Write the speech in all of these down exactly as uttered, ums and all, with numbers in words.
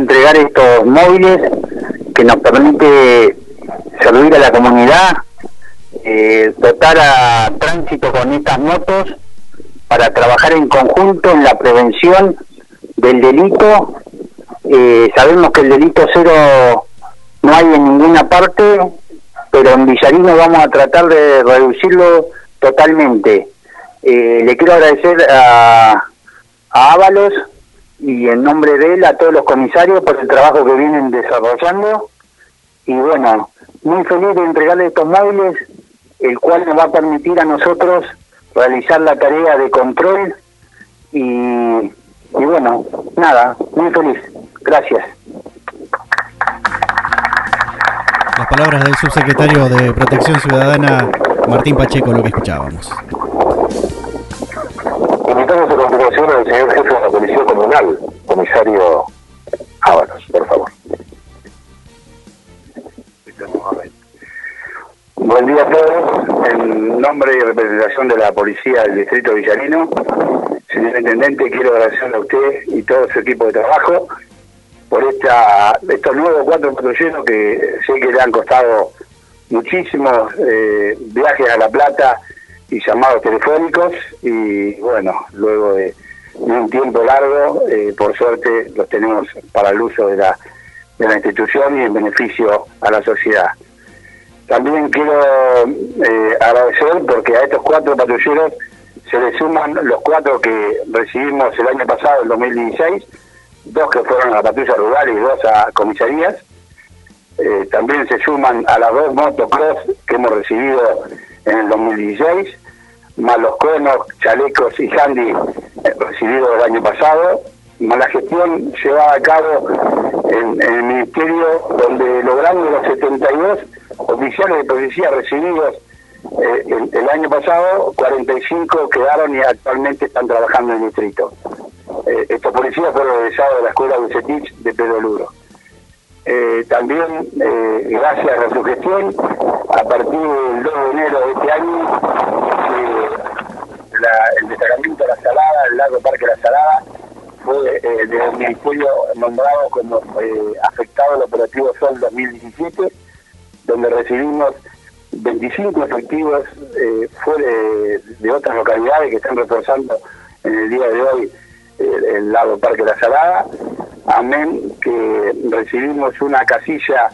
entregar estos móviles que nos permite servir a la comunidad, eh, dotar a tránsito con estas motos para trabajar en conjunto en la prevención del delito. Eh, sabemos que el delito cero no hay en ninguna parte, pero en Villarino vamos a tratar de reducirlo totalmente. Eh, le quiero agradecer a, a Ábalos y en nombre de él a todos los comisarios por el trabajo que vienen desarrollando, y bueno, muy feliz de entregarle estos móviles, el cual nos va a permitir a nosotros realizar la tarea de control y, y bueno, nada, muy feliz. Gracias. Las palabras del subsecretario de Protección Ciudadana, Martín Pacheco, lo que escuchábamos. Invitamos a continuación al señor jefe de la Policía Comunal, comisario Ábalos, por favor. Buen día a todos. En nombre y representación de la Policía del Distrito Villarino, señor Intendente, quiero agradecerle a usted y todo su equipo de trabajo por esta, estos nuevos cuatro patrulleros que sé que le han costado muchísimos eh, viajes a La Plata y llamados telefónicos, y bueno, luego de, de un tiempo largo, eh, por suerte los tenemos para el uso de la, de la institución y en beneficio a la sociedad. También quiero eh, agradecer porque a estos cuatro patrulleros se le suman los cuatro que recibimos el año pasado, el dos mil dieciséis, dos que fueron a la patrulla rural y dos a comisarías. Eh, también se suman a las dos motocross que hemos recibido en el dos mil dieciséis, más los conos, chalecos y handy eh, recibidos el año pasado, más la gestión llevada a cabo en, en el Ministerio, donde logramos los setenta y dos oficiales de policía recibidos eh, el, el año pasado, cuarenta y cinco quedaron y actualmente están trabajando en el distrito. Eh, estos policías fueron egresados de la escuela Bucetich de Pedro Luro. Eh, también, eh, gracias a su gestión, a partir del dos de enero de este año, eh, la, el destacamento de La Salada, el Largo Parque La Salada, fue eh, del Ministerio nombrado como eh, afectado al operativo Sol dos mil diecisiete, donde recibimos veinticinco efectivos eh, fuera de otras localidades que están reforzando en el día de hoy el, el Largo Parque La Salada. Amén, que recibimos una casilla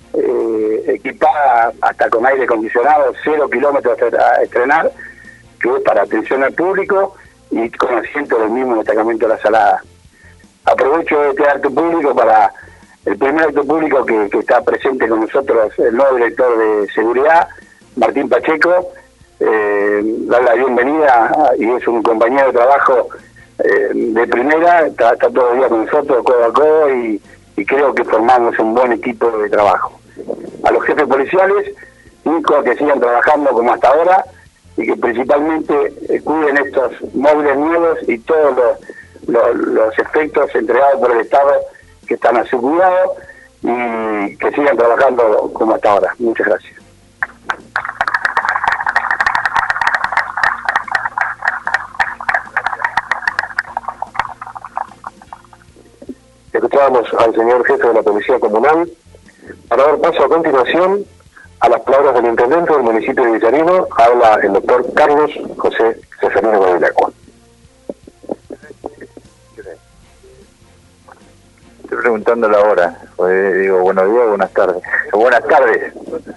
eh, equipada hasta con aire acondicionado, cero kilómetros a estrenar, que es para atención al público y con asiento del mismo destacamento de La Salada. Aprovecho este acto público para el primer acto público que, que está presente con nosotros, el nuevo director de seguridad, Martín Pacheco, eh, darle la bienvenida, y es un compañero de trabajo eh, de primera, está, está todo el día con nosotros, codo a codo, y, y creo que formamos un buen equipo de trabajo. A los jefes policiales, únicos que sigan trabajando como hasta ahora, y que principalmente eh, cuiden estos móviles nuevos y todos los, los, los efectos entregados por el Estado que están a su cuidado, y que sigan trabajando como hasta ahora. Muchas gracias. Escuchábamos al señor jefe de la Policía Comunal para dar paso a continuación a las palabras del intendente del municipio de Villarino. Habla el doctor Carlos José Seferino Guadilacua. Estoy preguntando la hora, pues digo buenos días, buenas tardes. Buenas tardes.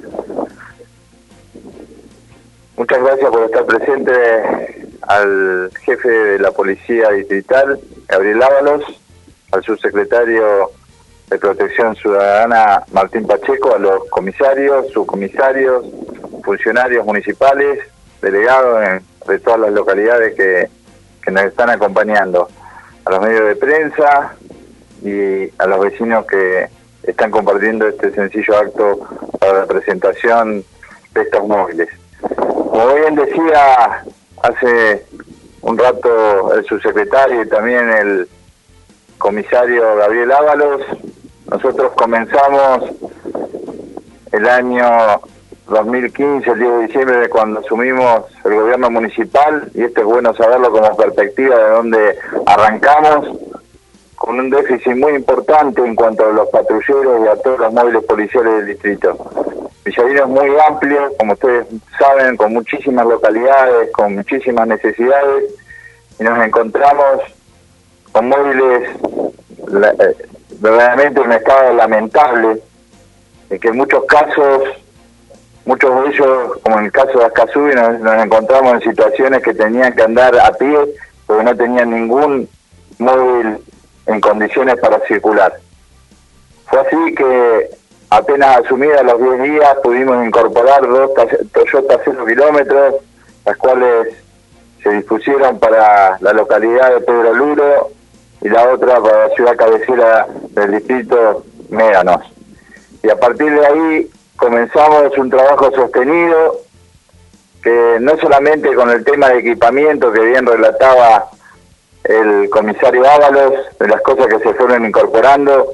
Muchas gracias por estar presente, al jefe de la Policía Distrital, Gabriel Ábalos, al subsecretario de Protección Ciudadana, Martín Pacheco, a los comisarios, subcomisarios, funcionarios municipales, delegados en, de todas las localidades que, que nos están acompañando, a los medios de prensa y a los vecinos que están compartiendo este sencillo acto para la presentación de estos móviles. Como bien decía hace un rato el subsecretario y también el comisario Gabriel Ábalos, nosotros comenzamos el año dos mil quince, el diez de diciembre, cuando asumimos el gobierno municipal, y esto es bueno saberlo como perspectiva de dónde arrancamos, con un déficit muy importante en cuanto a los patrulleros y a todos los móviles policiales del distrito. Villarino es muy amplio, como ustedes saben, con muchísimas localidades, con muchísimas necesidades, y nos encontramos con móviles eh, verdaderamente en un estado lamentable, en que en muchos casos, muchos de ellos, como en el caso de Ascasubi, nos, nos encontramos en situaciones que tenían que andar a pie porque no tenían ningún móvil en condiciones para circular. Fue así que apenas asumida los diez días pudimos incorporar dos Toyota cero kilómetros, las cuales se dispusieron para la localidad de Pedro Luro y la otra para la ciudad cabecera del distrito Médanos. Y a partir de ahí comenzamos un trabajo sostenido que no solamente con el tema de equipamiento que bien relataba el comisario Ábalos, de las cosas que se fueron incorporando,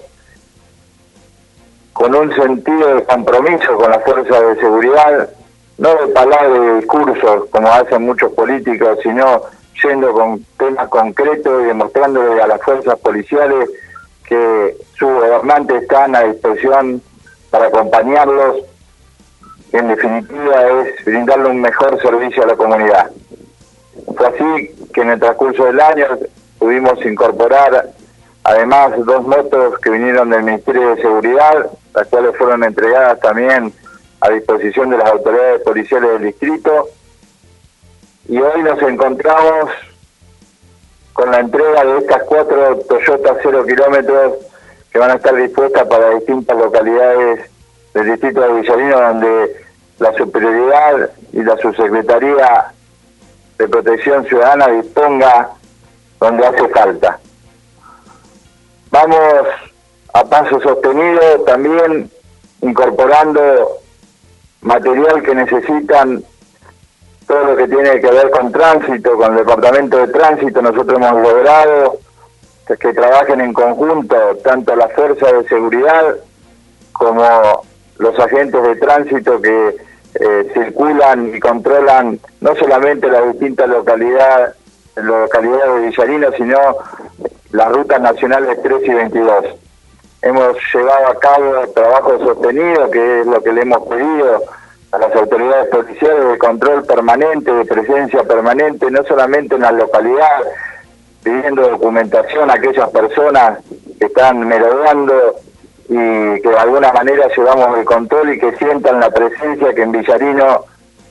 con un sentido de compromiso con las fuerzas de seguridad, no de palabras y de discursos como hacen muchos políticos, sino yendo con temas concretos y demostrándole a las fuerzas policiales que sus gobernantes están a disposición para acompañarlos. En definitiva es brindarle un mejor servicio a la comunidad. Fue así que en el transcurso del año pudimos incorporar además dos motos que vinieron del Ministerio de Seguridad, las cuales fueron entregadas también a disposición de las autoridades policiales del distrito, y hoy nos encontramos con la entrega de estas cuatro Toyota cero kilómetros que van a estar dispuestas para distintas localidades del distrito de Villarino, donde la superioridad y la subsecretaría de Protección Ciudadana disponga donde hace falta. Vamos a paso sostenido también incorporando material que necesitan todo lo que tiene que ver con tránsito, con el departamento de tránsito. Nosotros hemos logrado que trabajen en conjunto tanto las fuerzas de seguridad como los agentes de tránsito que eh, circulan y controlan no solamente las distintas localidades, localidades de Villarino, sino las rutas nacionales tres y veintidós. Hemos llevado a cabo trabajo sostenido, que es lo que le hemos pedido a las autoridades policiales, de control permanente, de presencia permanente, no solamente en la localidad, pidiendo documentación a aquellas personas que están merodeando y que de alguna manera llevamos el control y que sientan la presencia, que en Villarino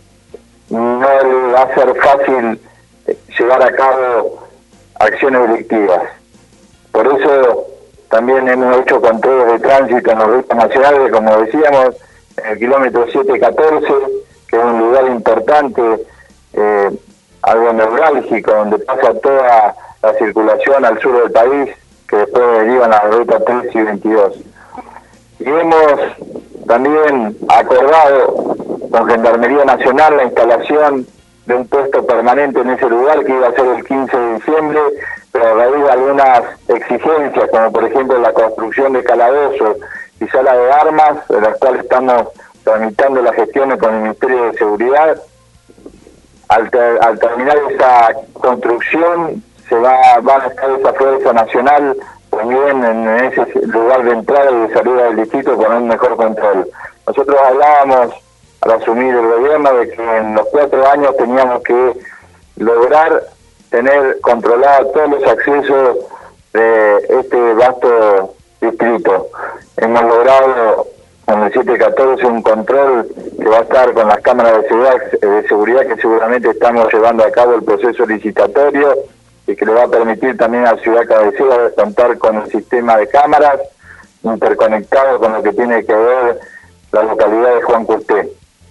no le va a ser fácil llevar a cabo acciones delictivas. Por eso también hemos hecho controles de tránsito en las rutas nacionales, como decíamos, en el kilómetro siete catorce, que es un lugar importante, eh, algo neurálgico, donde pasa toda la circulación al sur del país, que después derivan a la ruta tres y veintidós. Y hemos también acordado con Gendarmería Nacional la instalación de un puesto permanente en ese lugar, que iba a ser el quince de diciembre, pero a raíz de algunas exigencias, como por ejemplo la construcción de calabozos y sala de armas, de las cuales estamos tramitando las gestiones con el Ministerio de Seguridad, al, ter al terminar esa construcción se va, va a estar esa Fuerza Nacional también en ese lugar de entrada y de salida del distrito con un mejor control. Nosotros hablábamos al asumir el gobierno de que en los cuatro años teníamos que lograr tener controlados todos los accesos de este vasto distrito. Hemos logrado con el siete catorce un control que va a estar con las cámaras de seguridad, de seguridad que seguramente estamos llevando a cabo el proceso licitatorio y que le va a permitir también a la ciudad cabecera contar con un sistema de cámaras interconectado con lo que tiene que ver la localidad de Juan Curté.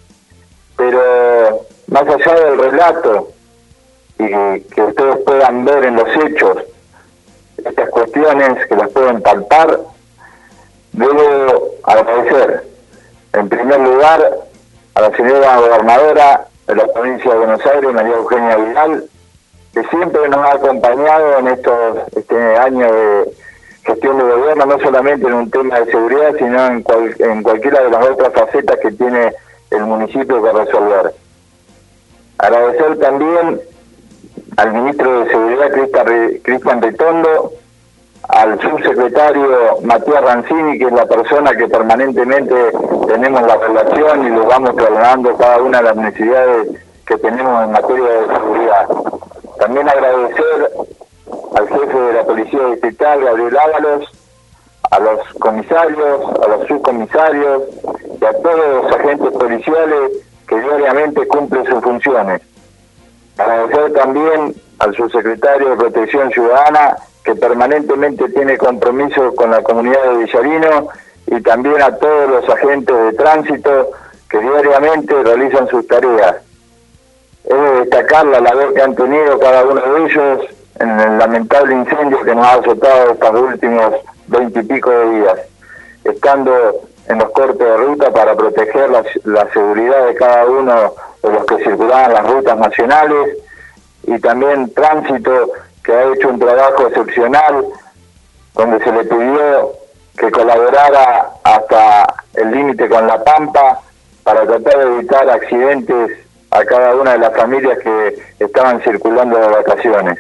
Pero más allá del relato y que ustedes puedan ver en los hechos estas cuestiones, que las pueden palpar, debo agradecer en primer lugar a la señora gobernadora de la provincia de Buenos Aires, María Eugenia Vidal, que siempre nos ha acompañado en estos este año de gestión de gobierno, no solamente en un tema de seguridad, sino en, cual, en cualquiera de las otras facetas que tiene el municipio que resolver. Agradecer también al ministro de Seguridad, Cristian Ritondo, al subsecretario Matías Rancini, que es la persona que permanentemente tenemos la relación y le vamos trasladando cada una de las necesidades que tenemos en materia de seguridad. También agradecer al jefe de la Policía Distrital, Gabriel Ábalos, a los comisarios, a los subcomisarios y a todos los agentes policiales que diariamente cumplen sus funciones. Agradecer también al subsecretario de Protección Ciudadana, que permanentemente tiene compromiso con la comunidad de Villarino, y también a todos los agentes de tránsito que diariamente realizan sus tareas. He de destacar la labor que han tenido cada uno de ellos en el lamentable incendio que nos ha azotado estos últimos veinte y pico de días, estando en los cortes de ruta para proteger la, la seguridad de cada uno de los que circulaban las rutas nacionales, y también tránsito, que ha hecho un trabajo excepcional, donde se le pidió que colaborara hasta el límite con La Pampa para tratar de evitar accidentes a cada una de las familias que estaban circulando de vacaciones.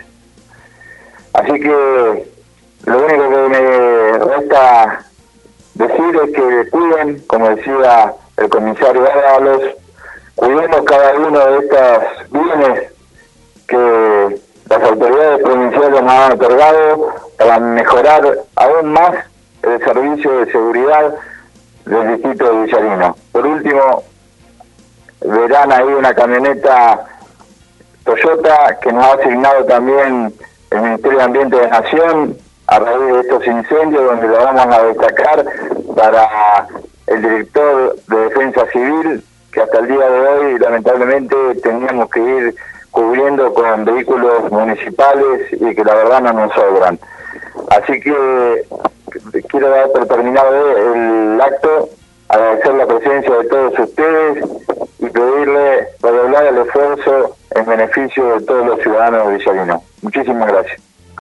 Así que lo único que me resta decir es que cuiden, como decía el comisario Ábalos, cuidemos cada uno de estos bienes que las autoridades provinciales nos han otorgado para mejorar aún más el servicio de seguridad del distrito de Villarino. Por último, verán ahí una camioneta Toyota que nos ha asignado también el Ministerio de Ambiente de Nación a raíz de estos incendios, donde lo vamos a destacar para el director de Defensa Civil, que hasta el día de hoy lamentablemente teníamos que ir cubriendo con vehículos municipales y que la verdad no nos sobran. Así que quiero dar por terminado el acto, agradecer la presencia de todos ustedes y pedirle redoblar el esfuerzo en beneficio de todos los ciudadanos de Villarino. Muchísimas gracias.